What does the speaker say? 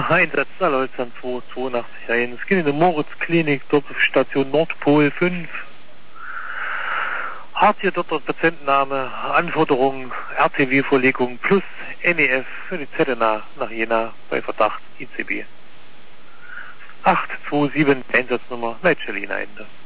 Einsatzzahl Holzern 282 ein. Es geht in der Moritz-Klinik, dort auf Station Nordpol 5. Hat hier dort Patientenname, Anforderungen, RTW-Vorlegung plus NEF für die ZNA nach Jena bei Verdacht ICB. 827 Einsatznummer Leitstelle Jena Ende.